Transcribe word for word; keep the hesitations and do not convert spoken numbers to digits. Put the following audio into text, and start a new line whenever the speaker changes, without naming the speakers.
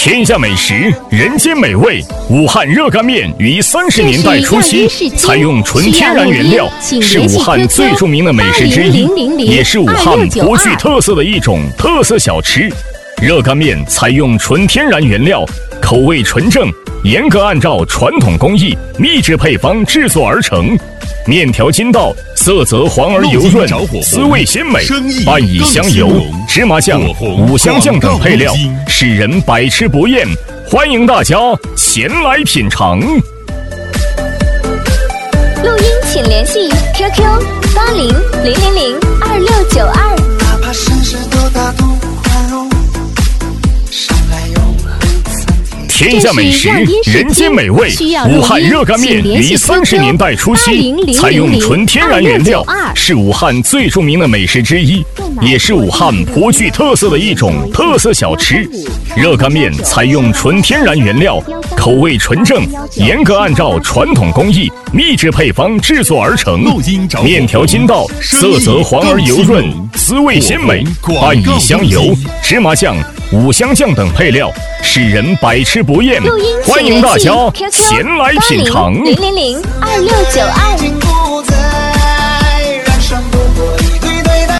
天下美食，人间美味。武汉热干面于三十年代初期采用纯天然原料，是武汉最著名的美食之一，也是武汉颇具特色的一种特色小吃。热干面采用纯天然原料，口味纯正，严格按照传统工艺秘制配方制作而成。面条筋道，色泽黄而油润，滋味鲜美，拌以香油、芝麻酱、五香酱等配料，使人百吃不厌。欢迎大家前来品尝。录
音请联系 Q Q 八零零零零二六九二。哪怕世事多大度宽容，生来永恒。
天下美食，人间美味。武汉热干面于三十年代初期采用纯天然原料，是武汉最著名的美食之一，也是武汉颇具特色的一种特色小吃。热干面采用纯天然原料，口味纯正，严格按照传统工艺秘制配方制作而成。面条筋道，色泽黄而油润，滋味鲜美，拌以香油、芝麻酱、五香酱等配料，使人百吃不厌。欢迎大家前来品尝。
零零零二六九二。